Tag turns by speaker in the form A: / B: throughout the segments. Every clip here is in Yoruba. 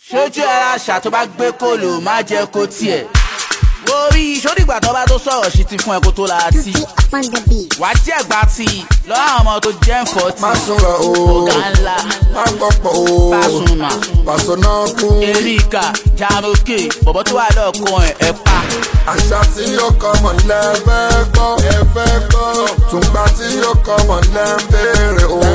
A: ṣojú ẹ̀rọ àṣà tó bá gbé kòlò má jẹ́ kó tiẹ̀. Orí ìṣòdìgbà tó bá tó sọ̀rọ̀ sí ti fún ẹ kó tó la sí. Wà á jẹ́ ẹ̀gbá tí lọ́wọ́ àwọn ọmọ tó jẹ́ ń fọ́ tí.
B: Má súnra o,
A: ọ̀gá ńlá,
B: má gbọ́pọ̀ o,
A: Pasuma,
B: pàṣọ náà kú.
A: Erika, Janoke, bọ̀bọ̀ tó wà lọ́ọ̀kan ẹ̀ pa.
B: Àṣà tí yóò kọ́ mọ̀ lẹ́fẹ́ gbọ́, ẹ fẹ́ gbọ́. Tùǹgbà tí yóò kọ́ mọ̀ lẹ́ńbẹ̀rẹ̀ o,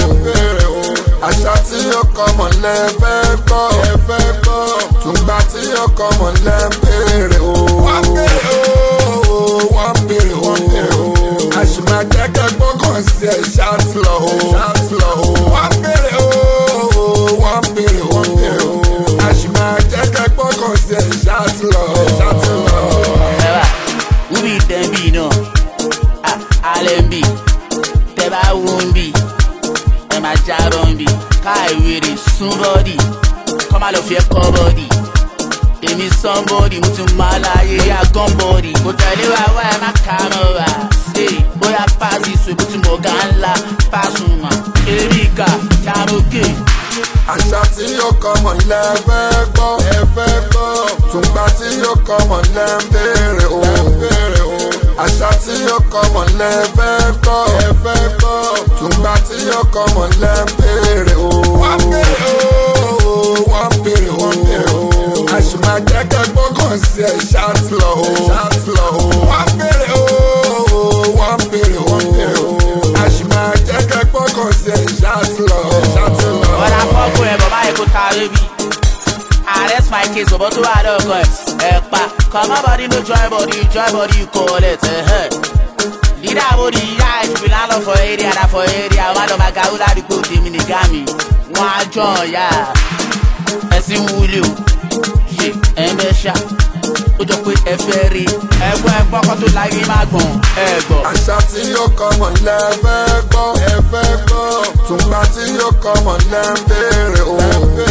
B: àṣà tí yóò kọ́ mọ̀ lẹ́fẹ́ gbọ́, ẹ fẹ́ gbọ́. Tùǹgbà tí yóò kọ́ mọ̀ lẹ́ńbẹ̀rẹ̀ o. Wọ́n bèrè o, wọ́n bèrè o. Àṣìmọ̀ akẹ́kẹ́ gbọ́kàn sí ẹ̀ ṣáàtìlọ̀ o, wọ́n bèrè o, wọ́n bèrè o. Àṣìmọ̀ akẹ́kẹ́ gbọ́kàn sí ẹ̀ ṣáàtìlọ̀ o.
A: Ubi tembi no, alembi, teba wumbi, ema jarombi, kai wiri somebody, come out of your cupboard. Give me somebody, mutu malaye ya gumbody. Go tell you why I'm a camera. Stay, boy I pass this way, mutu moganla, Pasuma, Erika, Janoke.
B: Àṣà tí yóò kọ́ mọ̀ lẹ́fẹ́ gbọ́, ẹ fẹ́ gbọ́. Tùǹgbà tí yóò kọ́ mọ̀ lẹ́ńbẹ̀rẹ̀ o, àṣà tí yóò kọ́ mọ̀ lẹ́fẹ́ gbọ́, ẹ fẹ́ gbọ́. Tùǹgbà tí yóò kọ́ mọ̀ lẹ́ńbẹ̀rẹ̀ o. Wọ́n bèrè o, wọ́n bèrè o. Àṣìmọ̀ akẹ́kẹ́ gbọ́kàn sí ẹ̀ ṣáàtìlọ̀ o, wọ́n bèrè o, wọ́n bèrè o. Àṣìmọ̀ akẹ́kẹ́ gbọ́kàn sí ẹ̀ ṣáàtìlọ̀ o.
A: But I fuck with it, but my echo carry me. That's my case, but to other guys. Come on, body, no joy body, you call it. Lead our body, yeah, if you land for area, that for area. One of my guys who like to go to Minigami. One joy, yeah. I see Wulu, shit, and Besha. Ojo pe eferi, ẹgbẹ́ gbọ́kọ́ tó láyé má gbọ̀n ẹ̀gbọ́.
B: Àṣà tí yóò kọ́ mọ̀ lẹ́fẹ́ gbọ́, ẹ fẹ́ gbọ́. Tùǹgbà tí yóò kọ́ mọ̀ lẹ́ńbẹ̀rẹ̀ o,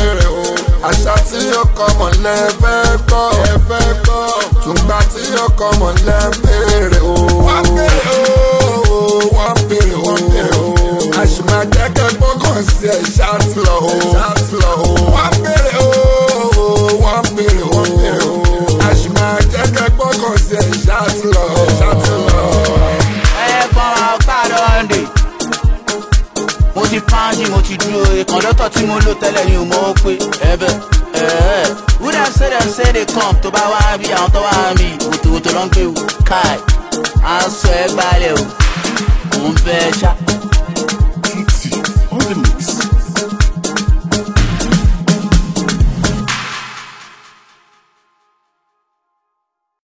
B: àṣà tí yóò kọ́ mọ̀ lẹ́fẹ́ gbọ́, ẹ fẹ́ gbọ́. Tùǹgbà tí yóò kọ́ mọ̀ lẹ́ńbẹ̀rẹ̀ o. Wọ́n bèrè o, wọ́n bèrè o. Àṣìmọ̀ akẹ́kẹ́ gbọ́kàn sí ẹ̀ ṣáàtìlọ̀ o, wọ́n bèrè o, wọ́n bèrè o. Àṣìmọ̀ akẹ́kẹ́ gbọ́kàn sí ẹ̀ ṣáàtìlọ̀ o.
A: Ẹ̀gbọ́n àgbàdo ọ̀ndẹ̀. Mo ti pàǹjì, mo ti dúró. Ìkànlọ́tọ̀ tí mo lò tẹ́lẹ̀ ni mo pé ẹ̀bẹ̀. Who dem say they come tó bá wá bí àwọn tó wá bí wòtòwòtò ló ń gbé wò. Káì, à ń sọ ẹ gbalẹ̀ o. Mo ń bẹ ṣá.